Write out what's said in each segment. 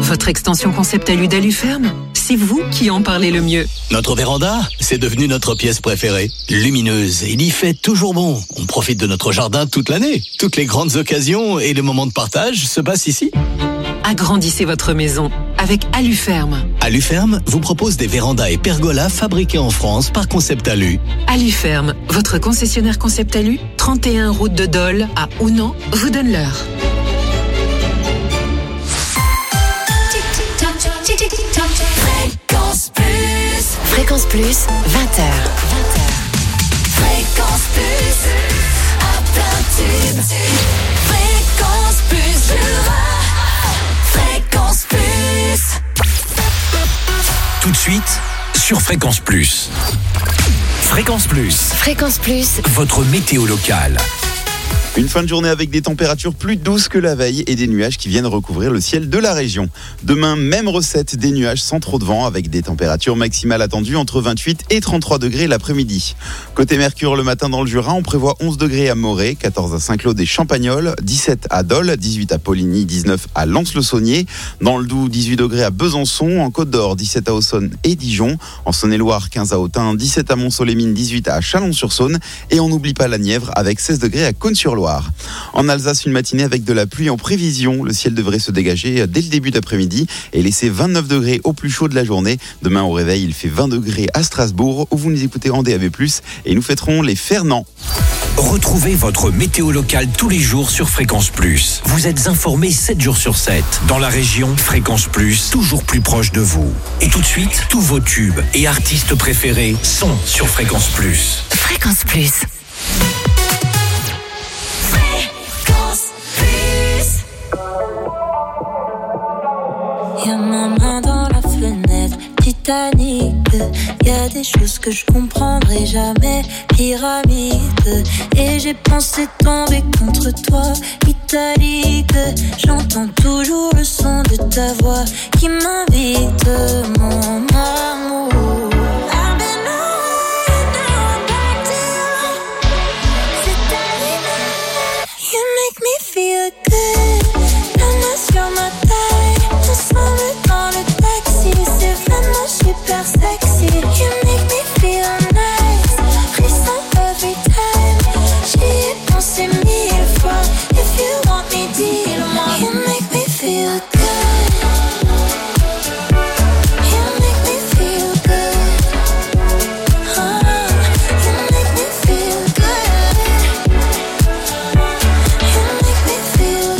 Votre extension Concept Alu d'Aluferme, c'est vous qui en parlez le mieux. Notre véranda, c'est devenu notre pièce préférée. Lumineuse, il y fait toujours bon. On profite de notre jardin toute l'année. Toutes les grandes occasions et les moments de partage se passent ici. Agrandissez votre maison avec Aluferme. Aluferme vous propose des vérandas et pergolas fabriqués en France par Concept Alu. Aluferme, votre concessionnaire Concept Alu, 31 route de Dole à Ounan, vous donne l'heure. Fréquence Plus, 20h. Fréquence Plus, à plein tube. Fréquence Plus, Jura. Fréquence Plus. Tout de suite, sur Fréquence Plus. Fréquence Plus. Fréquence Plus. Votre météo locale. Une fin de journée avec des températures plus douces que la veille et des nuages qui viennent recouvrir le ciel de la région. Demain, même recette, des nuages sans trop de vent avec des températures maximales attendues entre 28 et 33 degrés l'après-midi. Côté Mercure, le matin dans le Jura, on prévoit 11 degrés à Morée, 14 à Saint-Claude et Champagnols, 17 à Dole, 18 à Poligny, 19 à Lens-le-Saunier. Dans le Doubs, 18 degrés à Besançon, en Côte d'Or, 17 à Auxonne et Dijon. En Saône-et-Loire, 15 à Autun, 17 à Mont-Soleil-Mines, 18 à Chalon-sur-Saône. Et on n'oublie pas la Nièvre avec 16 degrés à Cosne-sur-Loire. En Alsace, une matinée avec de la pluie en prévision. Le ciel devrait se dégager dès le début d'après-midi et laisser 29 degrés au plus chaud de la journée. Demain au réveil, il fait 20 degrés à Strasbourg où vous nous écoutez en DAB+, et nous fêterons les Fernants. Retrouvez votre météo locale tous les jours sur Fréquence Plus. Vous êtes informés 7 jours sur 7. Dans la région, Fréquence Plus, toujours plus proche de vous. Et tout de suite, tous vos tubes et artistes préférés sont sur Fréquence Plus. Fréquence Plus. Y'a ma main dans la fenêtre, Titanic. Y'a des choses que je comprendrai jamais, pyramide. Et j'ai pensé tomber contre toi, italique. J'entends toujours le son de ta voix qui m'invite, mon amour. You make me feel good. La main sur ma taille, ensemble dans le taxi, c'est vraiment super sexy. You make me feel nice, frisson every time. J'y ai pensé 1000 fois. If you want me, dis-le-moi. You make me feel good. You make me feel good. You make me feel good. You make me feel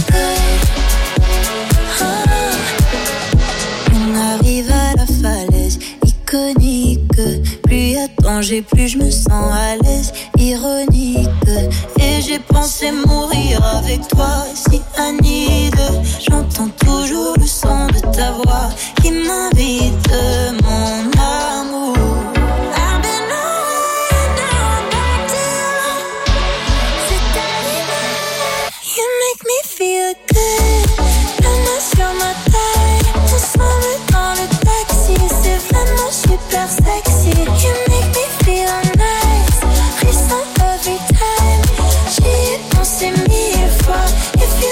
good. On arrive à la falaise iconique. Plus y a de danger, plus je me sens à l'aise. Ironique. Et j'ai pensé mourir avec toi, si Anide. J'entends toujours le son de ta voix qui m'invite, mon amour. I've been on back to c'est arrivé. You make me feel good. La main sur ma taille, ensemble dans le taxi, c'est vraiment super sexy. You make me feel nice, frisson every time. J'y ai pensé 1000 fois. If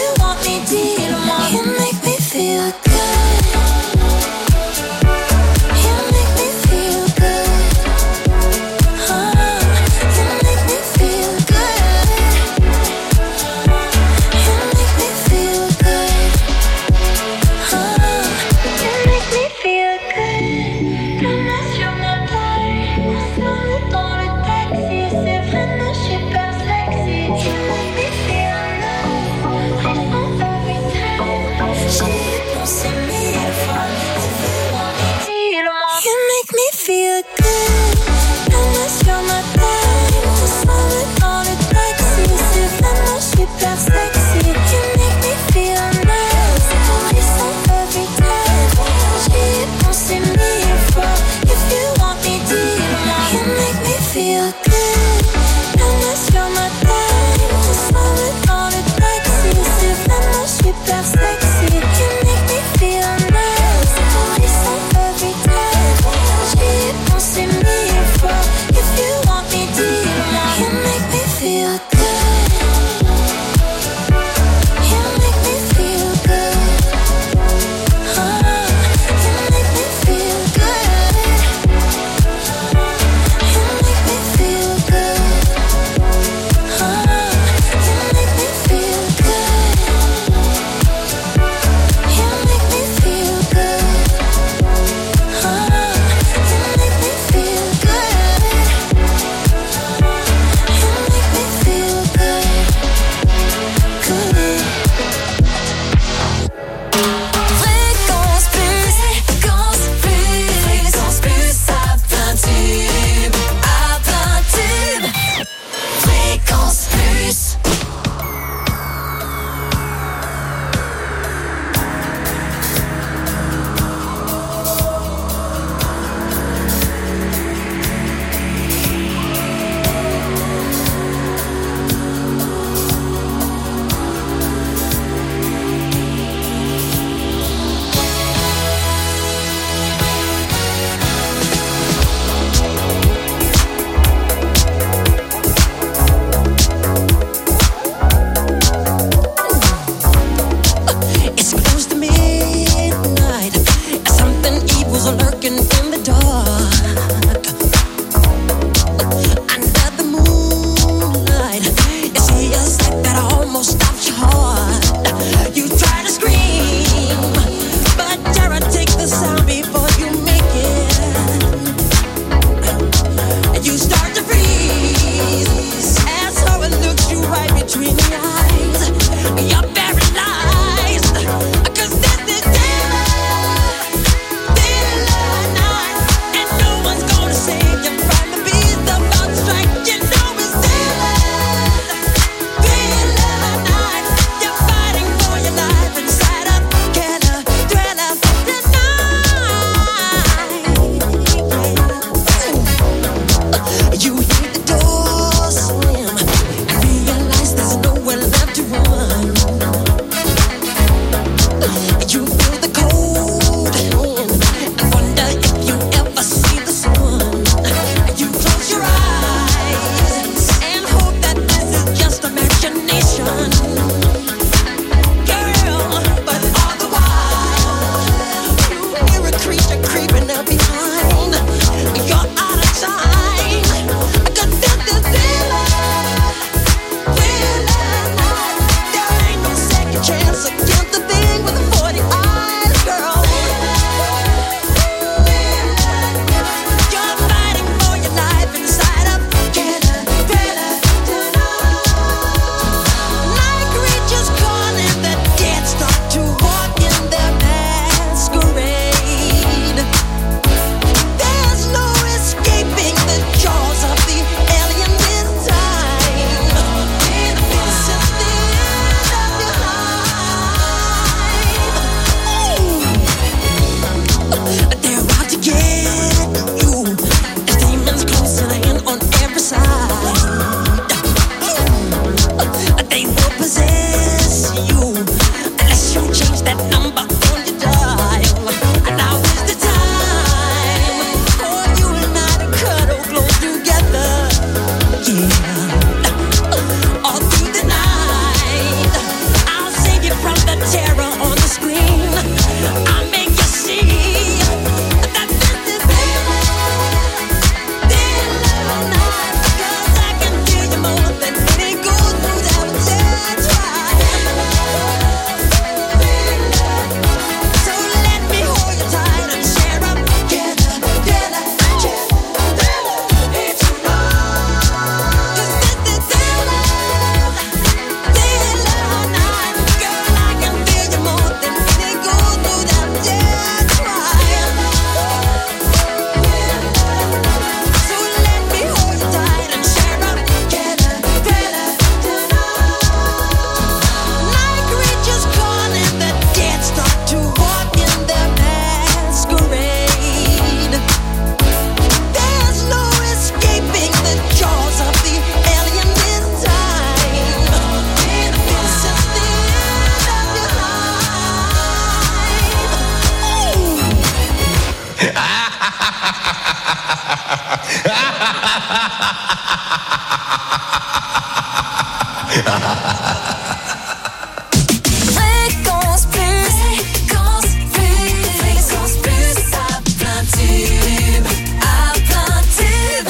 Fréquence Plus, Fréquence Plus, Fréquence Plus, à plein tube, à plein tube.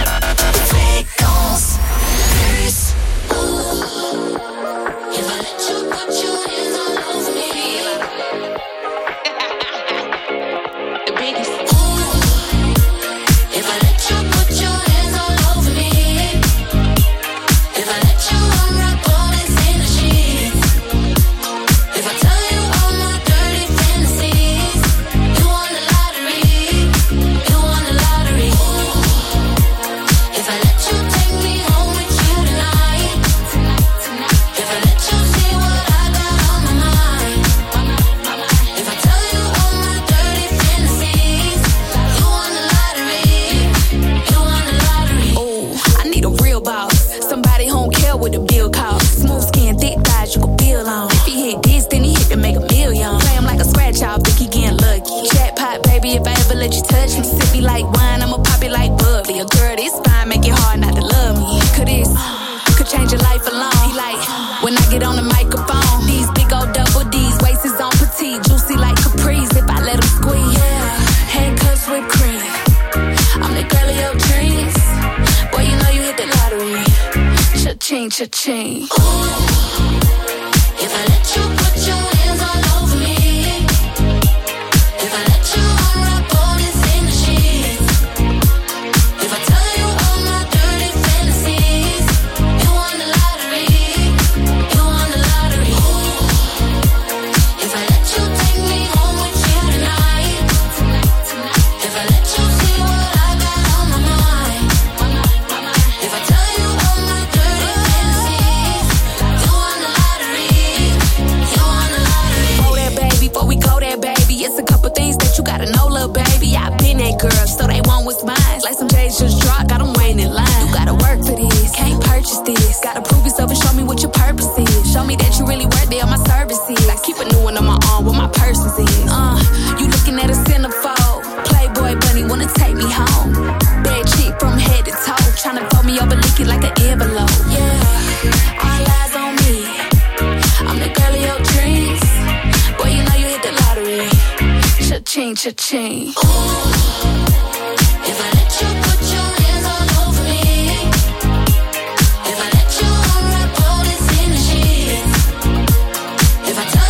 Fréquence Plus. If I let you put your hands all over me, the biggest. If I let you put your hands all over me, if I let you unwrap all this in the sheets, if I tell you all my dirty fantasies, you won the lottery, you won the lottery. If I let you take me home with you tonight, if I let you see what I got on my mind, if I tell you all my dirty fantasies, you won the lottery, you won the lottery. Oh, I need a real boss. Somebody home care with a bill cost. Smooth skin, thick thighs, you can feel on. If he hit this, then he hit to make a million. Play him like a scratch off, think he getting lucky. Jackpot, baby, if I ever let you touch me. Sip me like wine, I'ma pop it like bubbly. A girl this fine, make it hard not to love me. Could this, could change your life alone. He like, when I get on the microphone. These big old double D's, waist is on petite. Juicy like Caprice, if I let him squeeze. Yeah, handcuffs with cream. I'm the girl of your dreams. Boy, you know you hit the lottery. Cha-ching, cha-ching. If I let you put your hands all over me, if I let you unwrap all this in the sheets, if I tell you all my dirty fantasies, you won the lottery, you won the lottery. If I let you take me home with you tonight, if I let you see what I got on my mind, if I tell you all my dirty fantasies, you won the lottery, you won the lottery. Oh, that baby, before we go there, baby. It's a couple things that you gotta know, little baby. I've been that girl, so they want what's mine. Like some J's just dropped, got them waiting in line. You gotta work for this, can't purchase this. Gotta prove yourself and show me what your purpose is. Show me that you really worth it on my services. I keep a new one on my arm, what my purpose is. You looking at a centerfold. Playboy bunny wanna take me home. Bad chick from head to toe, tryna fold me over, lick it like an envelope. Yeah, all eyes on me. I'm the girl of your dreams. Boy, you know you hit the lottery. Cha-ching, cha-ching. If I let you put your hands all over me, if I let you unwrap all this in the sheets, if I tell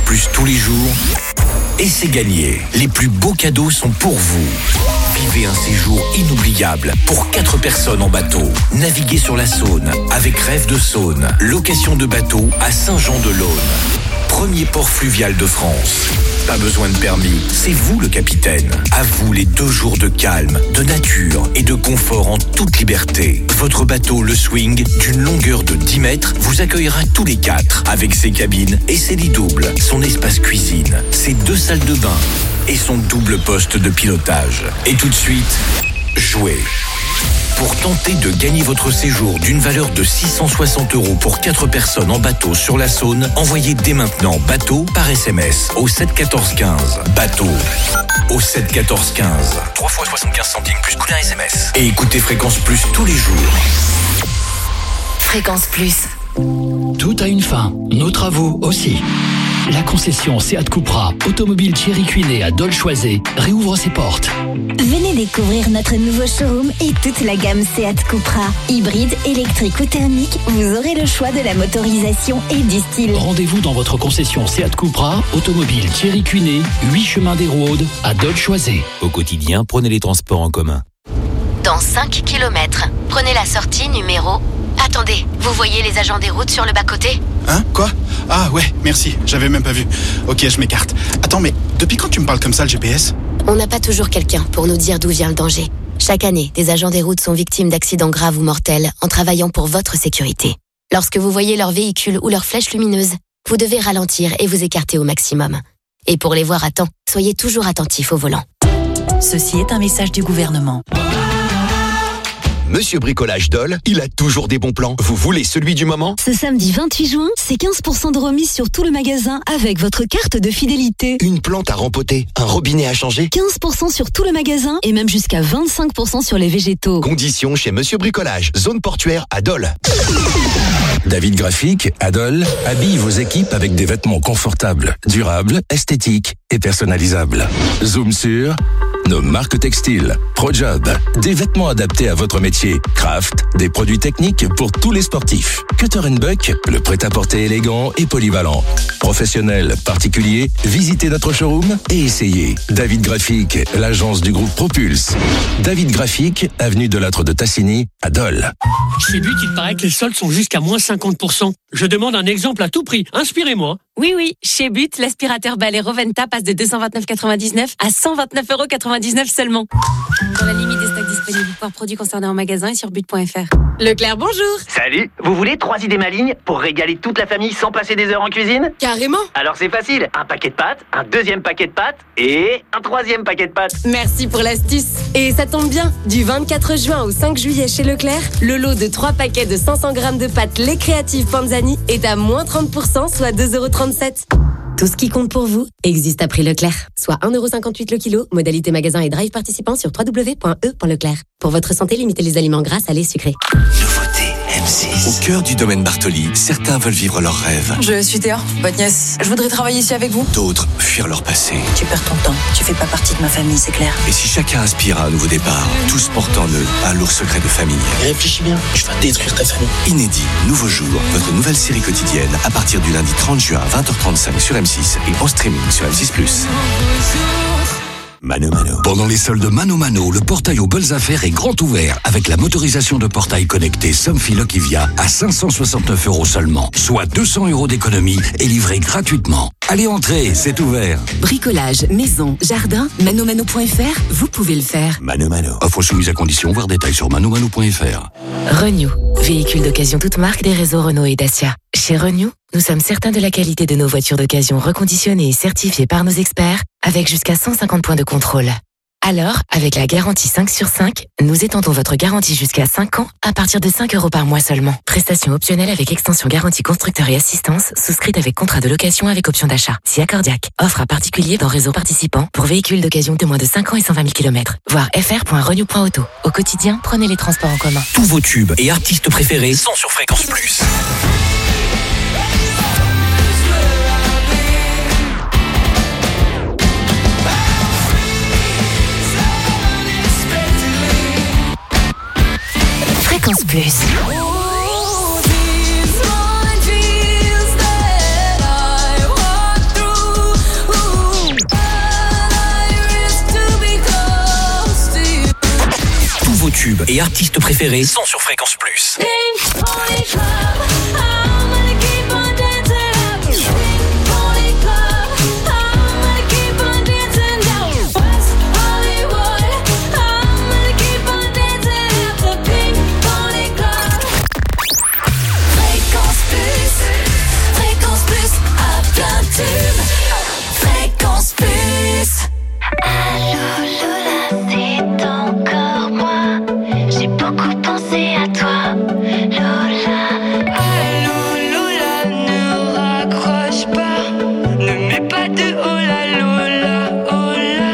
Plus tous les jours et c'est gagné. Les plus beaux cadeaux sont pour vous. Vivez un séjour inoubliable pour 4 personnes en bateau. Naviguez sur la Saône avec Rêve de Saône. Location de bateau à Saint-Jean-de-Laune. Premier port fluvial de France. Pas besoin de permis, c'est vous le capitaine. À vous les 2 jours de calme, de nature et de confort en toute liberté. Votre bateau, le Swing, d'une longueur de 10 mètres, vous accueillera tous les 4 avec ses cabines et ses lits doubles, son espace cuisine, ses 2 salles de bain et son double poste de pilotage. Et tout de suite, jouez. Pour tenter de gagner votre séjour d'une valeur de 660 € pour 4 personnes en bateau sur la Saône, envoyez dès maintenant bateau par SMS au 7 14 15. Bateau au 7 14 15. 3 fois 75 centimes plus coût d'un SMS. Et écoutez Fréquence Plus tous les jours. Fréquence Plus. Tout a une fin, nos travaux aussi. La concession Seat Cupra, automobile Thierry Cuinet à Dole-Choisé, réouvre ses portes. Venez découvrir notre nouveau showroom et toute la gamme Seat Cupra. Hybride, électrique ou thermique, vous aurez le choix de la motorisation et du style. Rendez-vous dans votre concession Seat Cupra, automobile Thierry Cuinet, 8 chemin des Rôdes à Dole-Choisé. Au quotidien, prenez les transports en commun. Dans 5 km, prenez la sortie numéro... Attendez, vous voyez les agents des routes sur le bas-côté ? Hein ? Quoi ? Ah ouais, merci, j'avais même pas vu. Ok, je m'écarte. Attends, mais depuis quand tu me parles comme ça, le GPS ? On n'a pas toujours quelqu'un pour nous dire d'où vient le danger. Chaque année, des agents des routes sont victimes d'accidents graves ou mortels en travaillant pour votre sécurité. Lorsque vous voyez leur véhicule ou leur flèche lumineuse, vous devez ralentir et vous écarter au maximum. Et pour les voir à temps, soyez toujours attentifs au volant. Ceci est un message du gouvernement. Monsieur Bricolage Dole, il a toujours des bons plans. Vous voulez celui du moment ? Ce samedi 28 juin, c'est 15% de remise sur tout le magasin avec votre carte de fidélité. Une plante à rempoter, un robinet à changer. 15% sur tout le magasin et même jusqu'à 25% sur les végétaux. Conditions chez Monsieur Bricolage, zone portuaire à Dole. David Graphique, à Dole, habille vos équipes avec des vêtements confortables, durables, esthétiques et personnalisables. Zoom sur nos marques textiles, ProJob, des vêtements adaptés à votre métier, Craft, des produits techniques pour tous les sportifs. Cutter & Buck, le prêt-à-porter élégant et polyvalent. Professionnels, particuliers, visitez notre showroom et essayez. David Graphique, l'agence du groupe Propulse. David Graphique, avenue de Lattre de Tassigny, à Dole. Chez But, il paraît que les soldes sont jusqu'à moins 50%. Je demande un exemple à tout prix. Inspirez-moi. Oui, chez But, l'aspirateur balai Roventa passe de 229,99 à 129,99 seulement. Dans la limite des stocks disponibles, par produits concernés en magasin et sur but.fr. Leclerc, bonjour. Salut, vous voulez 3 idées malignes pour régaler toute la famille sans passer des heures en cuisine ? Carrément. Alors c'est facile, un paquet de pâtes, un deuxième paquet de pâtes et un troisième paquet de pâtes. Merci pour l'astuce. Et ça tombe bien, du 24 juin au 5 juillet chez Leclerc, le lot de 3 paquets de 500 grammes de pâtes Les Créatives Panzani est à moins 30%, soit 2,37 €. Tout ce qui compte pour vous existe à prix Leclerc, soit 1,58 € le kilo, modalité magasin et drive participant sur www.e.leclerc. Pour votre santé, limitez les aliments gras, salés, sucrés. Nouveauté M6. Au cœur du domaine Bartoli, certains veulent vivre leurs rêves. Je suis Théa, votre nièce. Je voudrais travailler ici avec vous. D'autres fuir leur passé. Tu perds ton temps, tu fais pas partie de ma famille, c'est clair. Et si chacun aspire à un nouveau départ, tous portent en eux un lourd secret de famille. Réfléchis bien, je vais détruire ta famille. Inédit, nouveau jour, votre nouvelle série quotidienne à partir du lundi 30 juin à 20h35 sur M6 et en streaming sur M6+. Mano Mano. Pendant les soldes Mano Mano, le portail aux belles affaires est grand ouvert avec la motorisation de portail connecté Somfy Lokivia à 569 € seulement, soit 200 € d'économie et livré gratuitement. Allez, entrez, c'est ouvert. Bricolage, maison, jardin, manomano.fr, vous pouvez le faire. Mano Mano. Offre soumise à condition, voir détails sur manomano.fr. Renew, véhicule d'occasion toute marque des réseaux Renault et Dacia. Chez Renew, nous sommes certains de la qualité de nos voitures d'occasion reconditionnées et certifiées par nos experts, avec jusqu'à 150 points de contrôle. Alors, avec la garantie 5 sur 5, nous étendons votre garantie jusqu'à 5 ans à partir de 5 € par mois seulement. Prestation optionnelle avec extension garantie constructeur et assistance, souscrite avec contrat de location avec option d'achat. Si accordiaque. Offre à particulier dans réseau participant pour véhicules d'occasion de moins de 5 ans et 120 000 km. Voir fr.renew.auto. Au quotidien, prenez les transports en commun. Tous vos tubes et artistes préférés sont sur Fréquence Plus. Fréquence Plus. et artistes préférés sont sur Fréquence Plus. Fréquence Plus. Allô Lola, c'est encore moi. J'ai beaucoup pensé à toi, Lola. Allô Lola, ne raccroche pas. Ne mets pas de oh là Lola, oh là.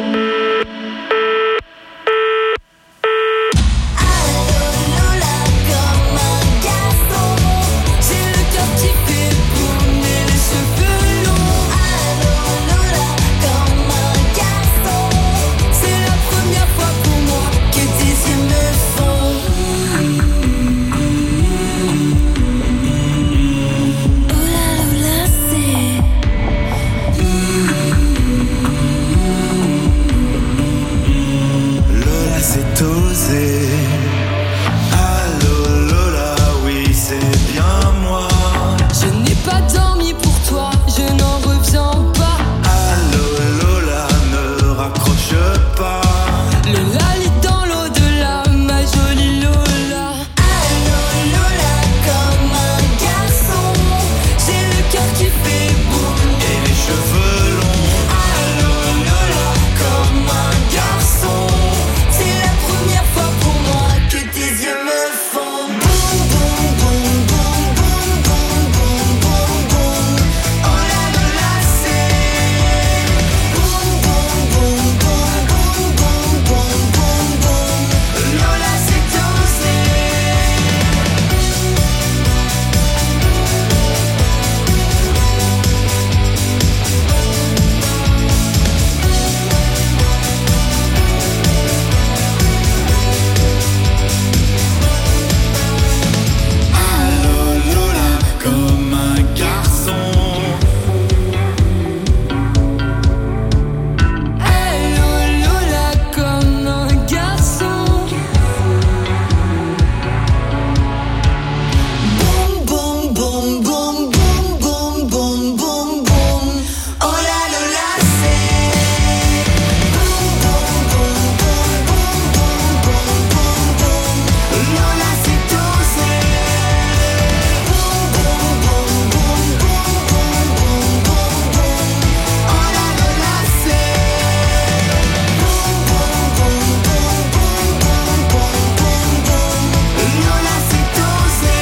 Allô Lola, comme un garçon. J'ai le cœur qui fait tourner les cheveux longs. Allô Lola, comme un garçon. C'est la première fois pour moi que tes yeux me font. Oh là Lola, c'est. Lola, c'est osé. Allô Lola, oui, c'est bien moi. Je n'ai pas dormi pour toi, je n'en reviens pas. Allô Lola, ne raccroche pas. Lola lit dans l'au-delà, ma jolie Lola. Allô Lola, comme un garçon. J'ai le cœur qui fait boum Et les cheveux longs. Allô Lola, comme un garçon. C'est la première fois pour moi que tes yeux me font boum boum boum boum boum boum boum boum boum. Oh là Lola, c'est boum boum boum boum boum boum boum boum boum. Lola, c'est osé. Allô Lola, comme un garçon. Allô Lola, comme un garçon. Boum boum boum boum boum boum boum boum boum. Oh là Lola, c'est boum boum boum boum boum boum boum boum. Lola, c'est osé. Boum boum boum boum boum boum boum boum boum. Oh là Lola, c'est boum boum boum boum boum boum boum boum boum. Lola, c'est osé.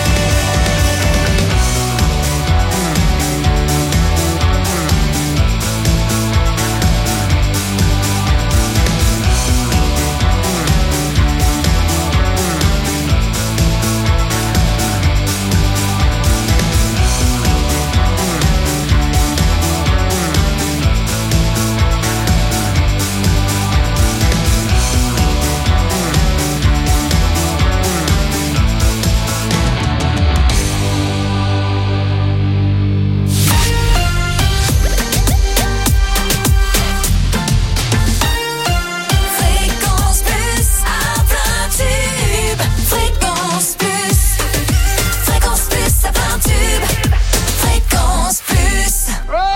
Fréquence Plus à plein tube. Fréquence Plus. Fréquence Plus à plein tube. Fréquence Plus.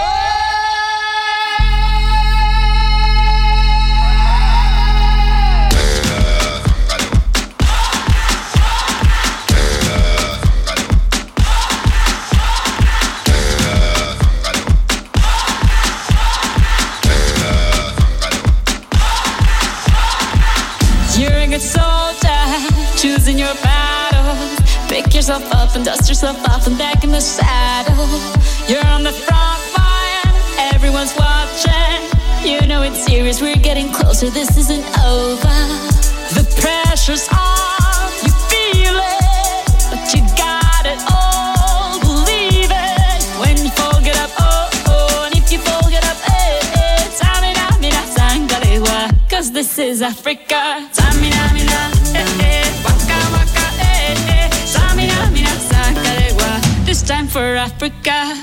You're a good soldier, choosing your battle. Pick yourself up and dust yourself off and back in the saddle. You're on the front line, everyone's watching. You know it's serious, we're getting closer, this isn't over. The pressure's on, you feel it, but you got it all, believe it. When you fall, get up, oh, oh, and if you fall, get up, eh, eh. Tamina, mina, sangalewa, 'cause this is Africa. Tamina, mina, eh, eh, waka, waka, eh, eh. Tamina, mina, sangalewa, this time for Africa.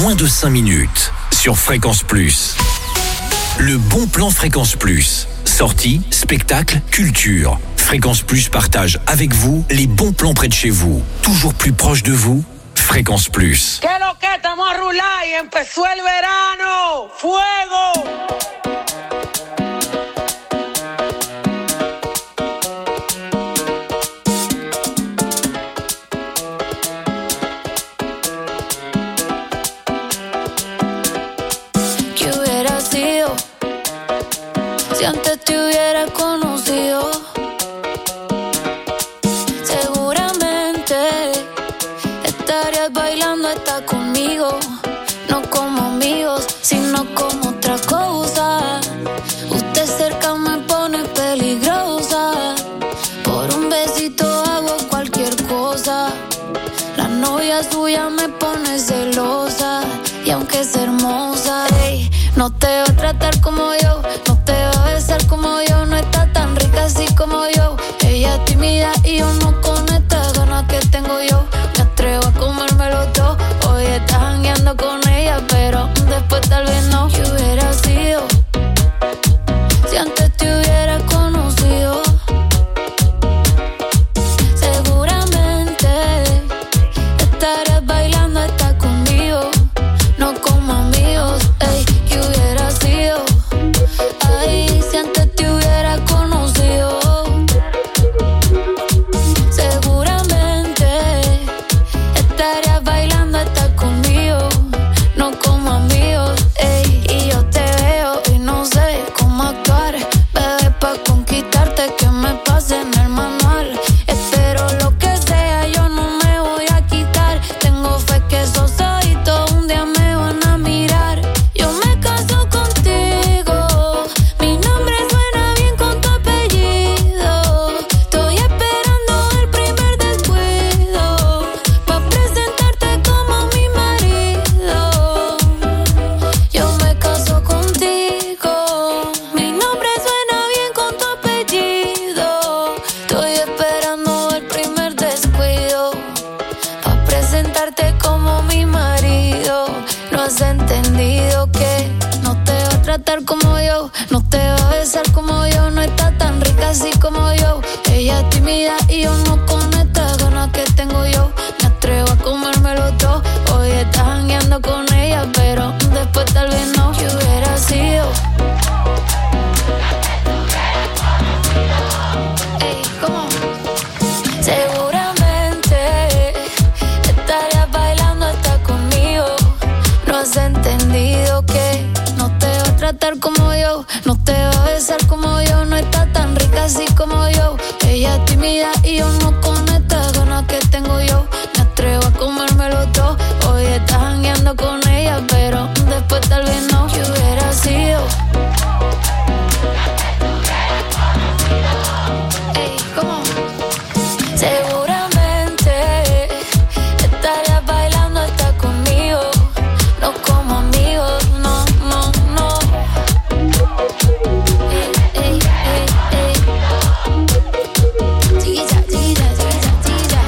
moins de 5 minutes sur Fréquence Plus. Le bon plan Fréquence Plus. Sorties, spectacles, culture. Fréquence Plus partage avec vous les bons plans près de chez vous. Toujours plus proche de vous. Fréquence Plus. ¿Qué lo que estamos a rular y empezó el verano? ¡Fuego! ¿Qué hubiera sido si antes te hubiera conocido? Seguramente estarías bailando hasta conmigo, no como amigos, sino como otra cosa. Usted cerca me pone peligrosa, por un besito hago cualquier cosa. La novia suya me pone celosa, y aunque es hermosa, ey, no te va a tratar como yo, no te va a besar como yo, no está tan rica así como yo. Ella es tímida y yo no con estas ganas que tengo yo. Me atrevo a comérmelo todo, hoy estás jangueando con ella, pero después tal vez no. ¿Qué hubiera sido si antes te hubiera conocido? Seguramente estarías bailando hasta conmigo, no como amigos, ey. ¿Qué hubiera sido? Ay, si antes te hubiera conocido. Seguramente estarías bailando hasta conmigo, no como amigos, ey. Y yo te veo y no sé cómo actuar, bebé, pa' conquistarte que me pase en el manual. Espero lo que sea, yo no me voy a quitar. Tengo fe que esos ojitos un día me van a mirar. Yo me caso contigo, mi nombre suena bien con tu apellido. Estoy esperando el primer descuido, pa' presentarte como mi marido. Yo me caso contigo, mi nombre suena bien con tu apellido. Estoy esperando el primer descuido, pa' presentarte como mi marido. No has entendido que no te va a tratar como yo, no te va a besar como yo, no está tan rica así como yo. Ella es tímida y yo no con estas ganas que tengo yo. Me atrevo a comérmelo todo, hoy estás jangueando con ella, pero después tal vez no. ¿Qué hubiera sido? Ey, ¿cómo? Seguramente estarías bailando hasta conmigo. No has entendido que no te va a tratar como yo, no te va a besar como yo, no está tan rica así como yo. Ella es tímida y yo no con estas ganas que tengo yo. Me atrevo a comérmelo todo, hoy estás jangueando con ella, pero después tal vez no. ¿Qué hubiera sido? Ey, ¿cómo? Seguramente estarías bailando hasta conmigo, no como amigos, no, no, no. Ey, ey, ey, ey. Chiquilla, chiquilla, chiquilla, chiquilla.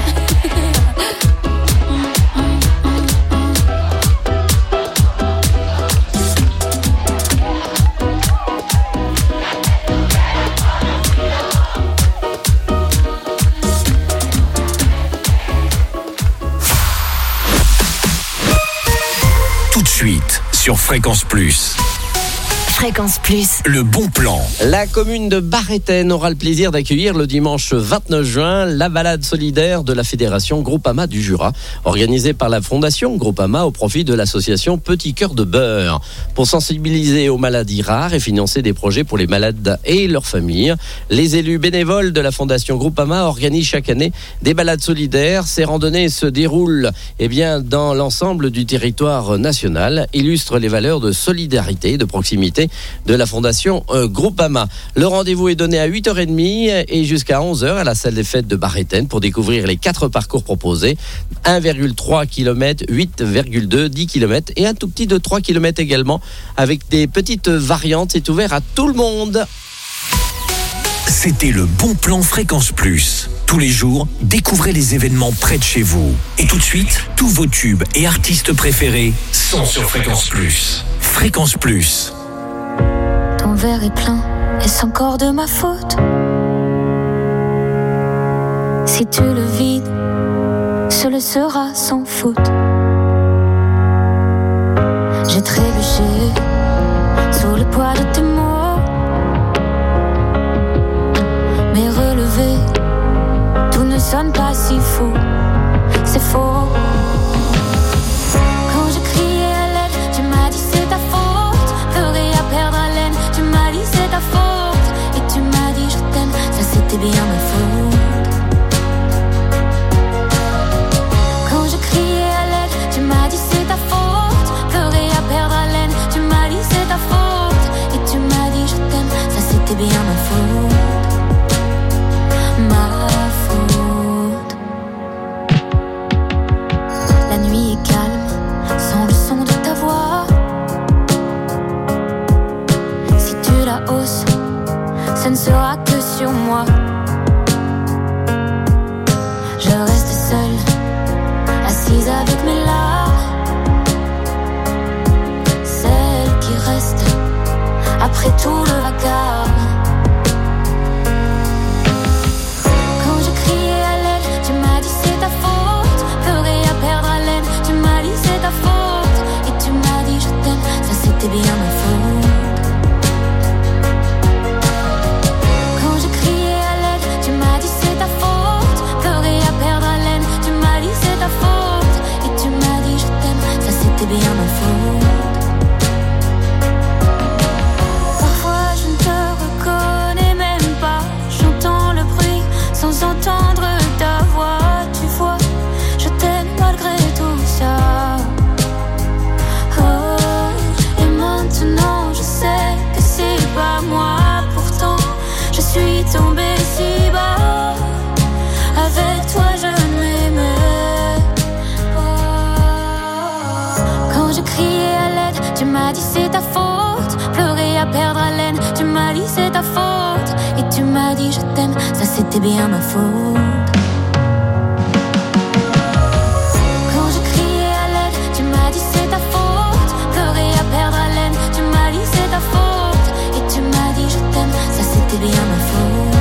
Tout de suite sur Fréquence Plus. Fréquence Plus. Le bon plan. La commune de Barréten aura le plaisir d'accueillir le dimanche 29 juin la balade solidaire de la fédération Groupama du Jura, organisée par la fondation Groupama au profit de l'association Petit Cœur de Beurre, pour sensibiliser aux maladies rares et financer des projets pour les malades et leurs familles. Les élus bénévoles de la fondation Groupama organisent chaque année des balades solidaires. Ces randonnées se déroulent dans l'ensemble du territoire national, illustrent les valeurs de solidarité et de proximité de la fondation Groupama. Le rendez-vous est donné à 8h30 et jusqu'à 11h à la salle des fêtes de Barréten pour découvrir les 4 parcours proposés. 1,3 km, 8,2, 10 km et un tout petit de 3 km également avec des petites variantes. C'est ouvert à tout le monde. C'était le bon plan Fréquence Plus. Tous les jours, découvrez les événements près de chez vous. Et tout de suite, tous vos tubes et artistes préférés sont sur Fréquence Plus. Fréquence Plus. Ton verre est plein, est-ce encore de ma faute? Si tu le vides, ce le sera sans faute. J'ai trébuché sous le poids de tes mots, mais relevé, tout ne sonne pas si faux. C'est faux. Quand je criais à l'aide, tu m'as dit c'est ta faute. Pleurer à perdre haleine, tu m'as dit c'est ta faute. Et tu m'as dit je t'aime, ça c'était bien ma faute. Quand je criais à l'aide, tu m'as dit c'est ta faute. Pleurer à perdre haleine, tu m'as dit c'est ta faute. Et tu m'as dit je t'aime, ça c'était bien ma faute. Ma faute. La nuit est calme, sans le son de ta voix. Si tu la hausses, ce ne sera que sur moi. Je reste seule, assise avec mes larmes. Celle qui reste après tout le vacarme. Quand je criais à l'aide, tu m'as dit c'est ta faute. Pleurer à perdre haleine, tu m'as dit c'est ta faute. Et tu m'as dit je t'aime, ça c'était bien ma faute. Quand je criais à l'aide, tu m'as dit c'est ta faute. Pleurer à perdre haleine, tu m'as dit c'est ta faute. Et tu m'as dit je t'aime, ça c'était bien ma faute. Parfois je ne te reconnais même pas. J'entends le bruit sans entendre ta voix. Tu vois, je t'aime malgré tout ça. Oh, et maintenant je sais que c'est pas moi. Pourtant je suis tombée si bas. Avec toi je ne m'aimais pas. Quand je criais à l'aide, tu m'as dit c'est ta faute. Pleurer à perdre haleine, tu m'as dit c'est ta faute. Et tu m'as dit je t'aime, ça c'était bien ma faute. Quand je criais à l'aide, tu m'as dit c'est ta faute. Pleurer à perdre haleine, tu m'as dit c'est ta faute. Et tu m'as dit je t'aime, ça c'était bien ma faute.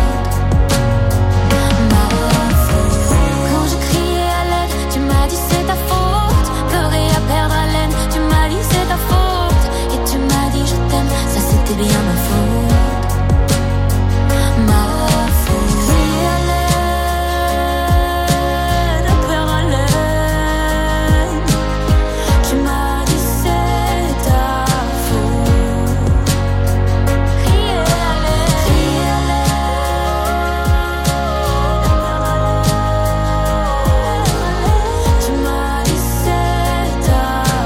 Ma faute. Quand je criais à l'aide, tu m'as dit c'est ta faute. Pleurer à perdre haleine, tu m'as dit c'est ta faute. Et tu m'as dit je t'aime, ça c'était bien ma faute. Ma faute. Crier à l'aide, à perdre haleine, tu m'as dit c'est ta faute. Crier à l'aide, crier à l'aide, tu m'as dit c'est ta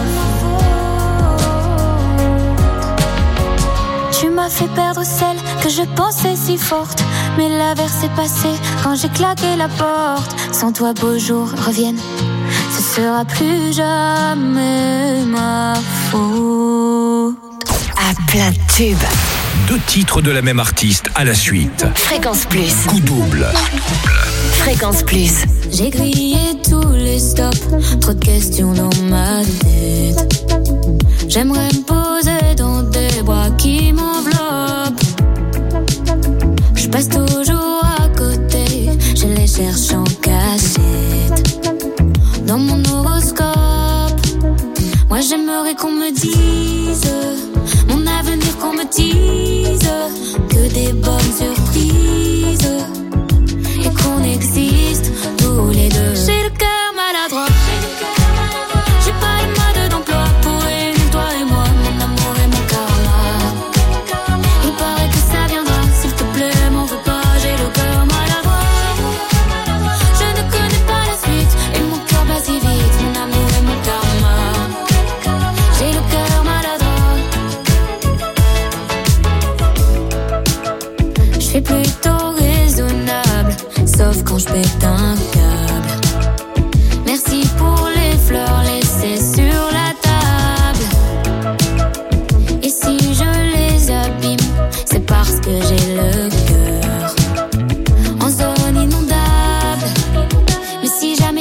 faute. Tu m'as fait perdre celle que je pensais si forte. Mais l'averse est passée quand j'ai claqué la porte. Sans toi beaux jours reviennent, ce sera plus jamais ma faute. À plein de tubes. 2 titres de la même artiste à la suite. Fréquence Plus. Coup double. Fréquence Plus. J'ai grillé tous les stops, trop de questions dans ma tête. J'aimerais me poser dans des bras qui m'enveloppent. Je passe toujours à côté, je les cherche en cachette. Dans mon horoscope, moi j'aimerais qu'on me dise mon avenir, qu'on me dise que des bonnes surprises et qu'on existe tous les deux. J'ai le cœur maladroit, j'ai pas le mode d'emploi pour réunir toi et moi, mon amour et mon karma. Il paraît que ça viendra, s'il te plaît, m'en veux pas, j'ai le cœur maladroit. Je ne connais pas la suite et mon cœur bat si vite, mon amour et mon karma. J'ai le cœur maladroit. Je fais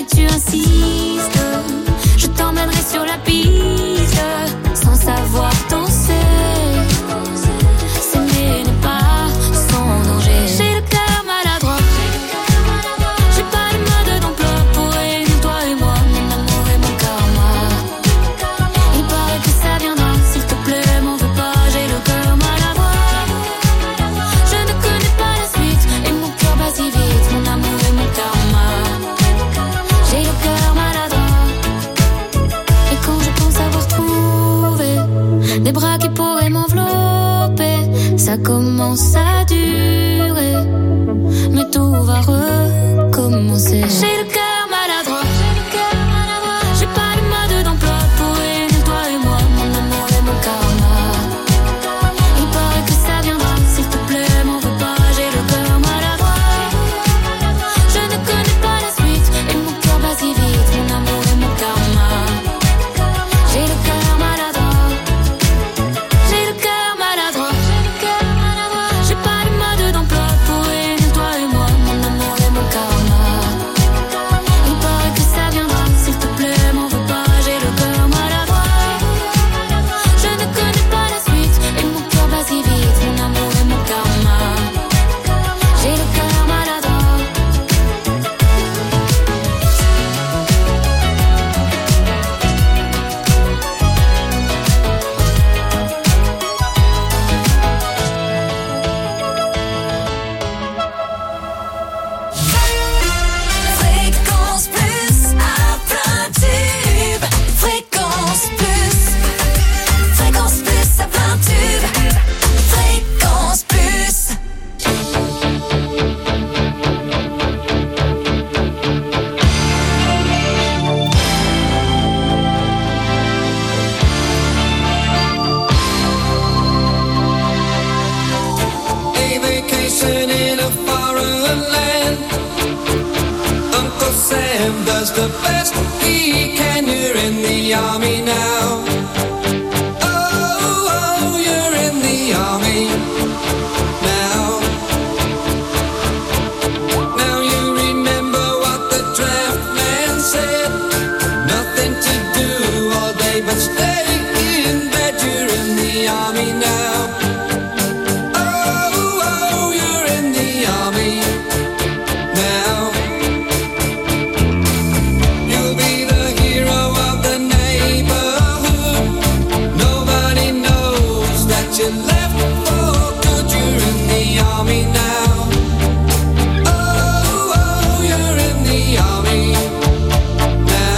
jamais tu insistes, je t'emmènerai sur la piste, sans savoir danser. S'aimer n'est pas sans danger. J'ai le cœur maladroit, j'ai pas le mode d'emploi pour réunir toi et moi, mon amour et mon karma. Il paraît que ça viendra, s'il te plaît, m'en veux pas, j'ai le cœur maladroit. Je ne connais pas la suite, et mon cœur bat si vite, mon amour et mon karma. J'ai le cœur maladroit, et quand je pense avoir trouvé des bras qui pourraient m'envelopper, ça commence à durer, mais tout va recommencer. J'ai le cœur maladroit, j'ai pas le mode d'emploi pour réunir toi et moi, mon amour et mon karma. Il paraît que ça viendra, s'il te plaît, m'en veux pas, j'ai le cœur maladroit. Je ne connais pas la suite, et mon cœur bat si vite, mon amour et mon karma. J'ai le cœur maladroit, j'ai le cœur maladroit, j'ai pas le mode d'emploi pour réunir toi et moi, mon amour et mon karma. Il paraît que ça viendra, s'il te plaît, m'en veux pas, j'ai le cœur maladroit. Je ne connais pas la suite, et mon cœur bat si vite, mon amour et mon karma. J'ai le cœur maladroit. Fréquence plus à plein tube. Fréquence plus. Fréquence plus à plein tube. Fréquence plus. A vacation in a foreign land. Uncle Sam does the best he can. You're in the army now. Oh, you're in the army now. Now you remember what the draft man said. Nothing to do all day but stay in bed. You're in the army now. Oh, you're in the army now. You'll be the hero of the neighborhood. Nobody knows that you left for good. You're in the army now. Oh, you're in the army now.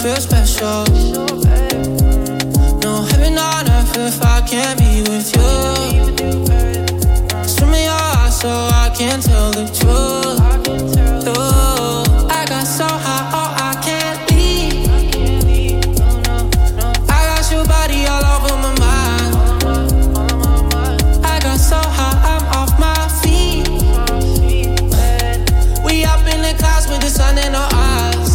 feel special. No heaven on earth if I can't be with you. Swim in your eyes so I can tell the truth. Ooh, I got so high, oh I can't leave. I got your body all over my mind. I got so high, I'm off my feet. We up in the clouds with the sun in our eyes.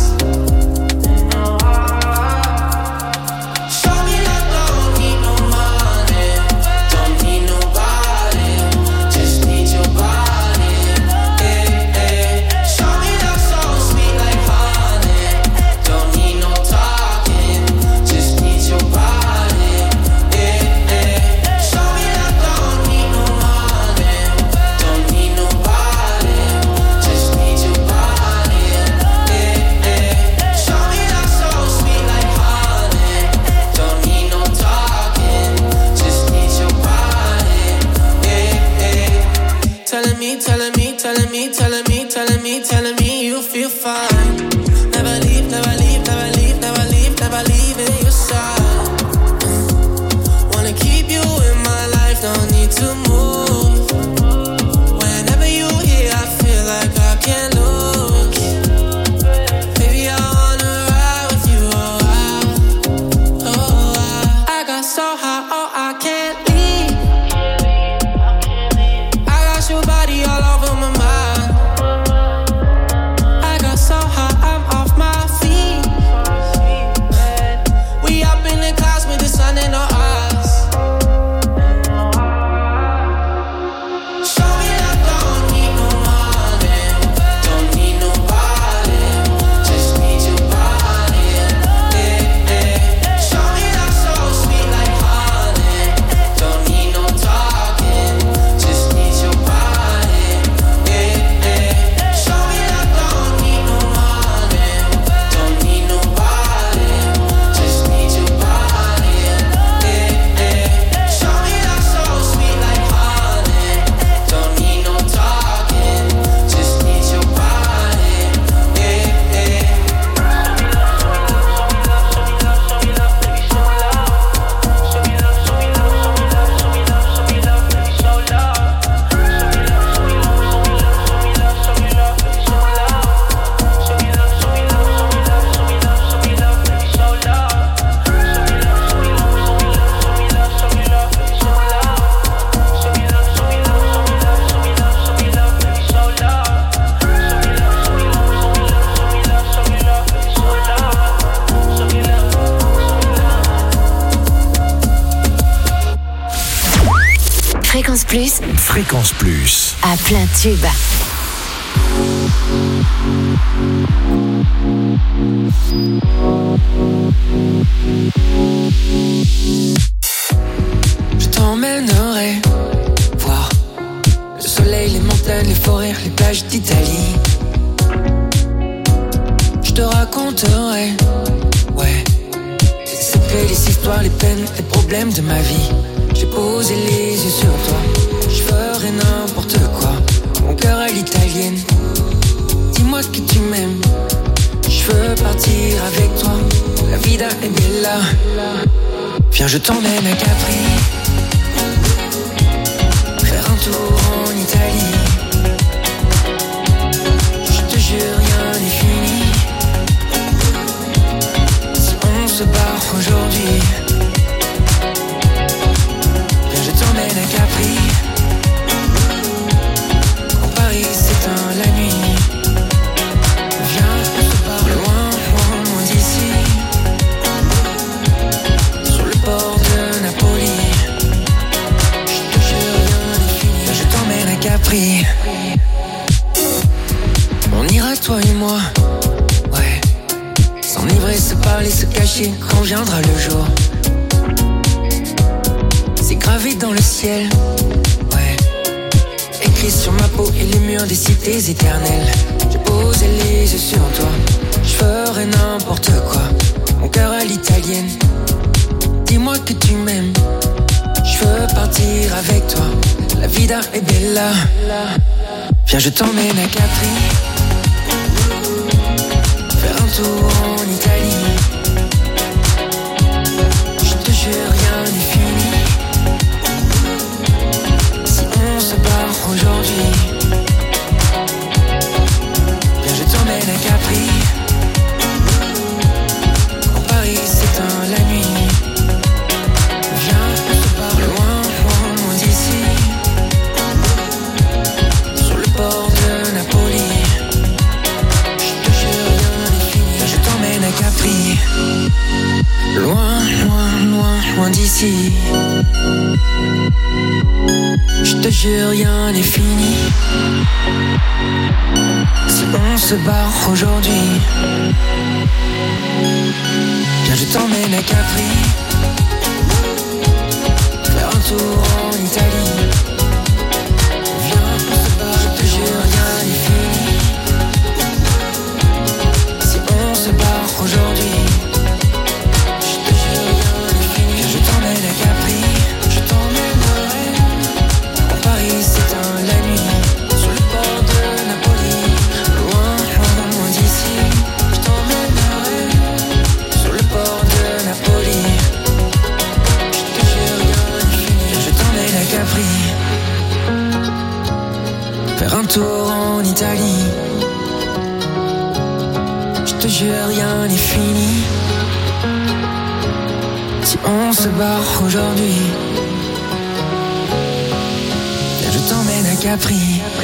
Show me love, don't need no money, don't need nobody, just need your body. Eh, eh. Show me love so sweet like honey, don't need no talking, just need your body. Eh, eh. Show me love, don't need no money, don't need nobody, just need your body. Eh, eh. Show me love so sweet like honey, don't need no talking, just need your body. Eh, eh. Telling me, telling me, telling me, telling me, telling me, telling me you feel fine. Never leave, never leave, never leave, never leave, never leave in your side. Wanna keep you in my life, no need to move. Whenever you here, I feel like I can't lose. Baby, I wanna ride with you, I got so high, oh I can't leave. I got your body all over my mind. I got so high, I'm off my feet. We up in the clouds with the sun in our eyes. Show me love, don't need no money, don't need nobody, just need your body. Eh, eh. Show me love so sweet like honey, don't need no talking, just need your body. Eh, eh. Show me love, don't need no money, don't need nobody, just need your body. Eh, eh. Show me love so sweet like honey, don't need no talking, just need your body. Eh, eh. Fréquence Plus, Fréquence Plus. à plein tube. Je t'emmènerai voir le soleil, les montagnes, les forêts, les plages d'Italie. Je te raconterai, ouais, les secrets, les histoires, les peines, les problèmes de ma vie. J'ai posé les yeux sur toi, je ferai n'importe quoi. Mon cœur à l'italienne, dis-moi que tu m'aimes. Je veux partir avec toi, la vida è bella. Viens, je t'emmène à Capri, faire un tour en Italie. Je te jure, rien n'est fini. Si on se barre aujourd'hui, viens, je t'emmène à Capri. Quand Paris s'éteint la nuit, viens, on se barre loin, loin, loin d'ici. Sur le port de Napoli, je te jure, rien n'est fini. Viens, je t'emmène à Capri. On ira toi et moi, ouais, s'enivrer, se parler, se cacher quand viendra le jour. C'est gravé dans le ciel, ouais, écrit sur ma peau et les murs des cités éternelles. J'ai posé les yeux sur toi, je ferai n'importe quoi. Mon cœur à l'italienne, dis-moi que tu m'aimes. Je veux partir avec toi, la vida è bella. Viens, je t'emmène à Capri, faire un tour en Italie. jure, rien n'est fini. Si on se barre aujourd'hui, viens, je t'emmène à Capri, faire un tour en Italie. Viens, on se barre, je te jure, rien n'est fini. Si on se barre aujourd'hui, je te jure, rien n'est fini. Viens, je t'emmène à Capri, je t'emmènerai. Quand Paris s'éteint la nuit, sur le port de Napoli, loin, loin, loin d'ici, je t'emmènerai. Sur le port de Napoli, je te jure, rien n'est fini. Je t'emmène à Capri, faire un tour en Italie. Je te jure, rien n'est fini. Si on se barre aujourd'hui, je t'emmène à Capri.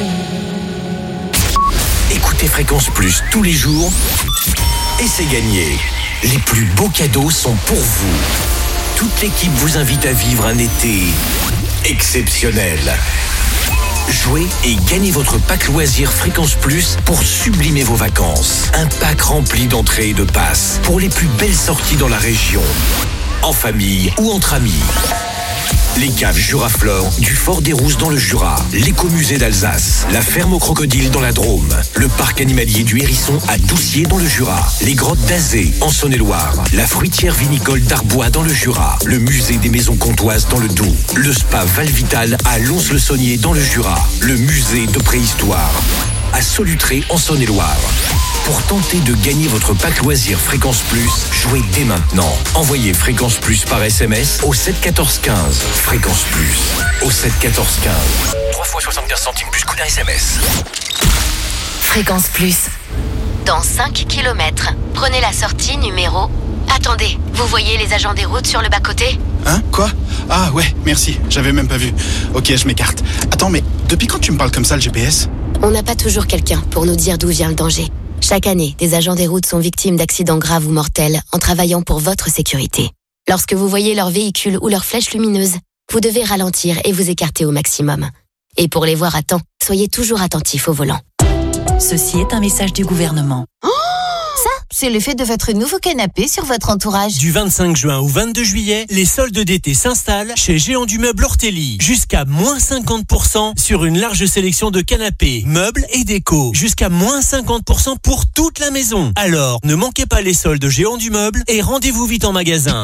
Écoutez Fréquence Plus tous les jours et c'est gagné. Les plus beaux cadeaux sont pour vous. Toute l'équipe vous invite à vivre un été exceptionnel. Jouez et gagnez votre pack loisir Fréquence Plus pour sublimer vos vacances. Un pack rempli d'entrées et de passes pour les plus belles sorties dans la région, en famille ou entre amis. Les caves Juraflore du Fort des Rousses dans le Jura, l'écomusée d'Alsace, la ferme aux crocodiles dans la Drôme, le parc animalier du Hérisson à Doucier dans le Jura, les grottes d'Azé en Saône-et-Loire, la fruitière vinicole d'Arbois dans le Jura, le musée des maisons comtoises dans le Doubs, le spa Valvital à Lons-le-Saunier dans le Jura, le musée de préhistoire à Solutré en Saône-et-Loire. Pour tenter de gagner votre pack loisir Fréquence Plus, jouez dès maintenant. Envoyez Fréquence Plus par SMS au 7 14 15. Fréquence Plus au 7 14 15. 3 fois 75 centimes plus coût d'un SMS. Fréquence Plus. Dans 5 km, prenez la sortie numéro... Attendez, vous voyez les agents des routes sur le bas-côté ? Hein? Quoi? Ah ouais, merci, j'avais même pas vu. Ok, je m'écarte. Attends, mais depuis quand tu me parles comme ça, le GPS? On n'a pas toujours quelqu'un pour nous dire d'où vient le danger. Chaque année, des agents des routes sont victimes d'accidents graves ou mortels en travaillant pour votre sécurité. Lorsque vous voyez leur véhicule ou leur flèche lumineuse, vous devez ralentir et vous écarter au maximum. Et pour les voir à temps, soyez toujours attentifs au volant. Ceci est un message du gouvernement. Ça, c'est l'effet de votre nouveau canapé sur votre entourage. Du 25 juin au 22 juillet, les soldes d'été s'installent chez Géant du Meuble Ortelli. Jusqu'à moins 50% sur une large sélection de canapés, meubles et déco. Jusqu'à moins 50% pour toute la maison. Alors, ne manquez pas les soldes Géant du Meuble et rendez-vous vite en magasin.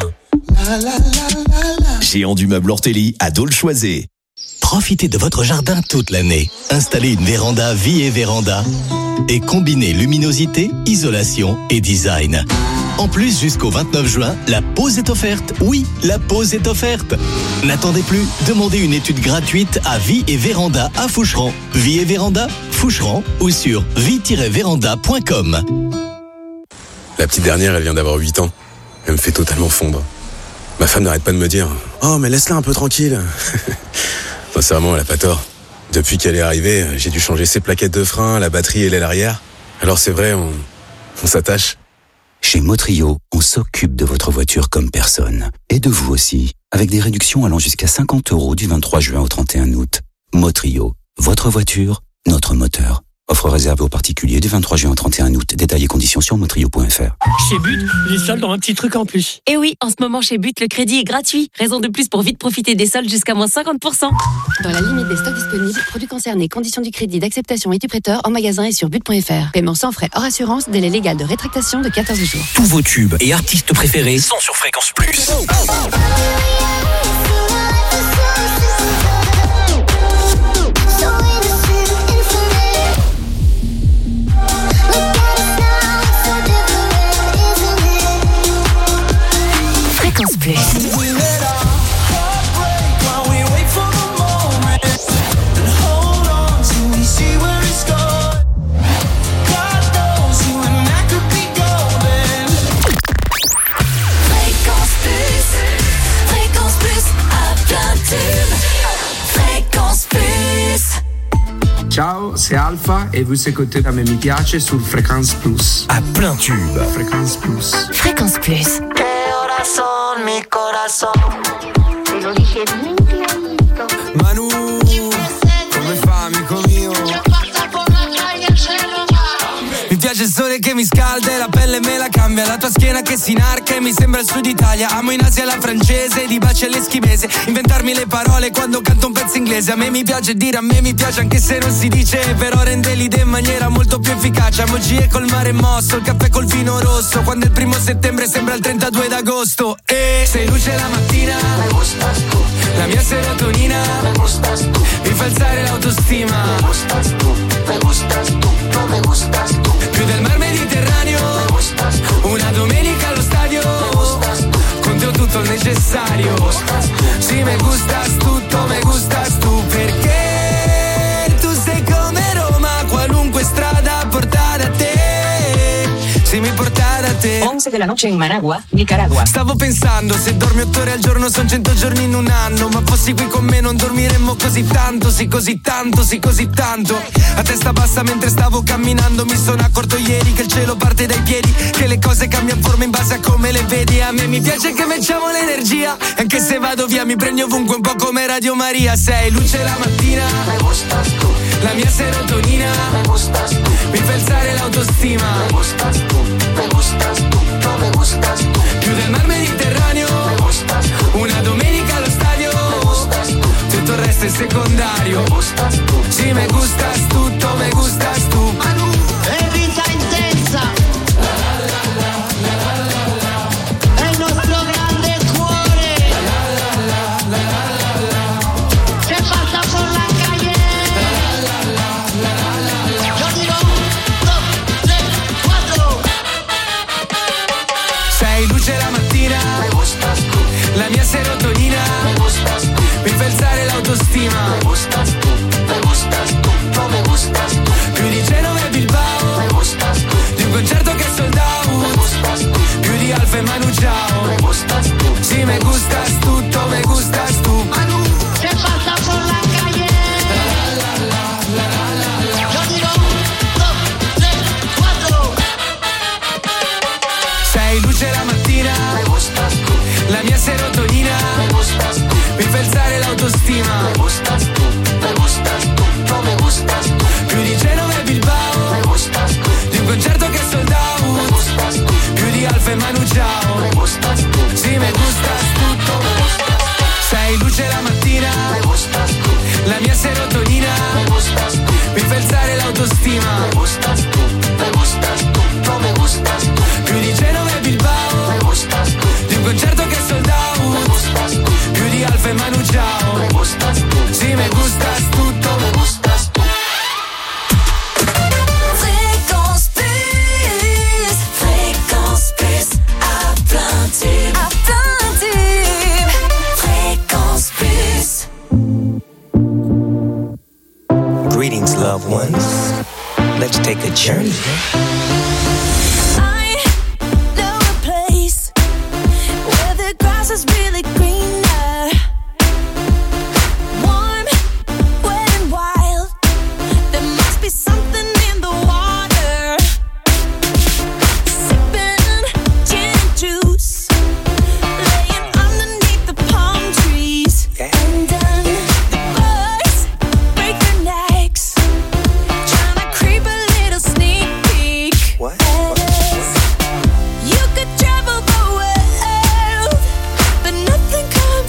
Géant du Meuble Ortelli à Dole-Choisé. Profitez de votre jardin toute l'année. Installez une véranda Vie et Véranda et combinez luminosité, isolation et design. En plus, jusqu'au 29 juin, la pause est offerte. Oui, la pause est offerte. N'attendez plus, demandez une étude gratuite à Vie et Véranda à Foucheran. Vie et Véranda, Foucheran ou sur vie-véranda.com. La petite dernière, elle vient d'avoir 8 ans. Elle me fait totalement fondre. Ma femme n'arrête pas de me dire « Oh, mais laisse-la un peu tranquille !» Sincèrement, elle a pas tort. Depuis qu'elle est arrivée, j'ai dû changer ses plaquettes de frein, la batterie et l'aile arrière. Alors c'est vrai, on s'attache. Chez Motrio, on s'occupe de votre voiture comme personne. Et de vous aussi, avec des réductions allant jusqu'à 50 € du 23 juin au 31 août. Motrio, votre voiture, notre moteur. Offre réservée aux particuliers du 23 juin au 31 août. Détails et conditions sur motrio.fr. Chez But, les soldes ont un petit truc en plus. Et oui, en ce moment chez But, le crédit est gratuit. Raison de plus pour vite profiter des soldes jusqu'à moins 50%. Dans la limite des stocks disponibles, produits concernés, conditions du crédit, d'acceptation et du prêteur en magasin et sur but.fr. Paiement sans frais hors assurance, délai légal de rétractation de 14 jours. Tous vos tubes et artistes préférés sont sur Fréquence Plus. Fréquence Plus. Ciao, c'est Alpha et vous écoutez la Mi Piace sur Fréquence Plus. À plein tube. Fréquence Plus. Fréquence Plus. Corazón, mi corazón. Te lo dije bien clarito. Manu. piace il sole che mi scalda e la pelle me la cambia, la tua schiena che si inarca e mi sembra il sud Italia. Amo in Asia la francese, di baci all'eschimese, inventarmi le parole quando canto un pezzo inglese. A me mi piace dire, a me mi piace anche se non si dice, però rende l'idea in maniera molto più efficace. Emoji col mare mosso, il caffè col vino rosso, quando il 1 settembre sembra il 32 d'agosto. E sei luce la mattina, me gustas tu. La mia serotonina, me gustas tu. Mi fa alzare l'autostima, me gustas tu, me gustas tu, no me gustas tu. Più del mar Mediterraneo, me gustas tu. Una domenica allo stadio, me gustas tu. Con te ho tutto il necessario, me gustas tu. Sì, me gustas tutto, me gustas tu. Perché tu sei come Roma, qualunque strada porta da te. Sì, mi porta da te. 11 de la noche in Managua, Nicaragua. Stavo pensando, se dormi 8 ore al giorno son 100 giorni in un anno. Ma fossi qui con me non dormiremmo così tanto, sì così tanto, sì così tanto. A testa bassa mentre stavo camminando mi sono accorto ieri che il cielo parte dai piedi, che le cose cambiano forma in base a come le vedi. A me mi piace che facciamo l'energia, anche se vado via mi prendi ovunque un po' come Radio Maria. Sei luce la mattina, me gustas tu. La mia serotonina, me gustas tu. Mi fa alzare l'autostima, me gustas tu, me gustas tu, no me gustas tu. Più del mar Mediterraneo, me gustas tu. Una domenica allo stadio, me gustas tu. Tutto il resto è secondario, me gustas tu. Sì, me gustas tutto, me gustas tu. Manu, è vita intensa. È il nostro grande cuore. Se passa por la calle. Yo digo 1, 2, 3, 4. Sei luce la mattina, me gustas tu. La mia serotonina, me gustas tu. Mi fa alzare l'autostima, me gustas tu, me gustas tu, no me gustas tu. Più di Genova e Bilbao, me gustas tu. Di un concerto che è sold out, me gustas tu. Più di Alfa e Manu Chao, me gustas tu. Sì, me gustas tutto, me gustas tu. Manu, Se passa por la calle. Yo digo 1, 2, 3, 4. sei luce la mattina, me gustas tu. La mia serotonina, me gustas tu. Mi fa alzare l'autostima, me gustas tu, me gustas tu, no me gustas tu. Più di Genova e Bilbao, me gustas tu. Di un concerto che è sold out, me gustas tu. Più di Alfa e Manu Chao, me gustas tu. Sì, me gustas tutto, me gustas tu. Sei luce la mattina, me gustas tu. La mia serotonina, me gustas tu. Mi fa alzare l'autostima, me gustas tu, me gustas tu, no me gustas tu. Più di Genova e Bilbao, me gustas tu. Di un concerto che è sold out, me gustas tu. Più di Alfa e Manu Chao, me gustas tu. Sì, me gustas tutto, me gustas tu. Fréquence Plus, Fréquence Plus, à plein tube, Fréquence Plus. Greetings, loved ones. Let's take a journey. I know a place where the grass is really greener, warm, wet and wild. There must be something in the water. Sipping gin and juice, laying underneath the palm trees. And the birds break their necks, trying to creep a little sneak peek. What? You could travel the world, but nothing compares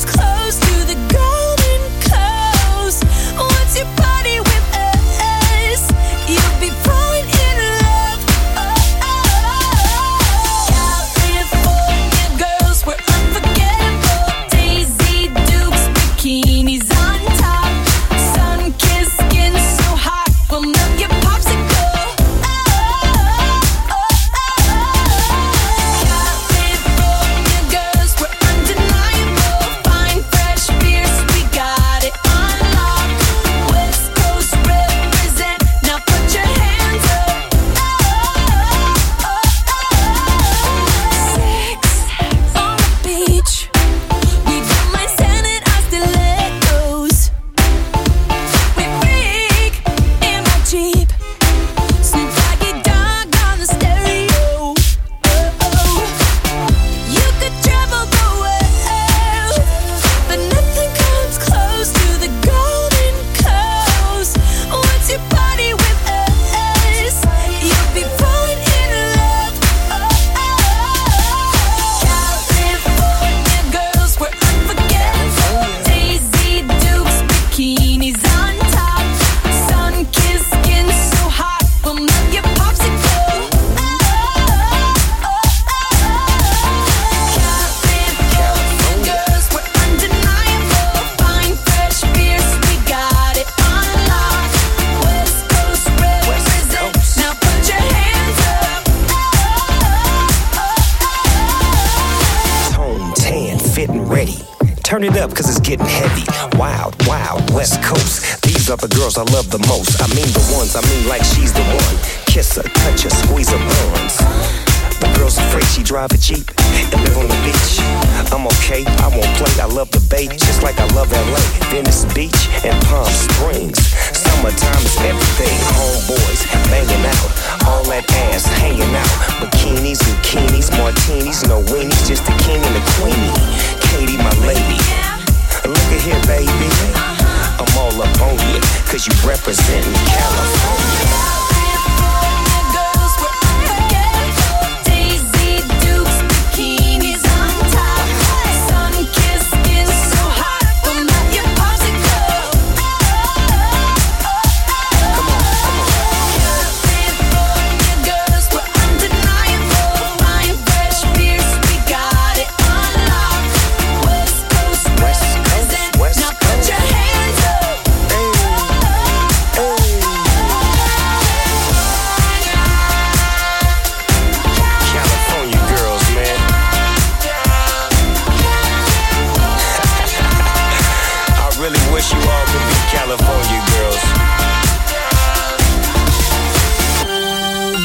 Turn it up, cause it's getting heavy. Wild, wild, West Coast. These are the girls I love the most. I mean the ones, I mean like she's the one. Kiss her, touch her, squeeze her buns. The girl's afraid she drive a Jeep and live on the beach. I'm okay, I won't play, I love the bay, just like I love LA, Venice Beach, and Palm Springs. Summertime is everything, homeboys banging out, all that ass hanging out. Bikinis, bikinis, martinis, no weenies, just the king and the queenie. Katie, my lady, look at here, baby. I'm all up on you, cause you representin'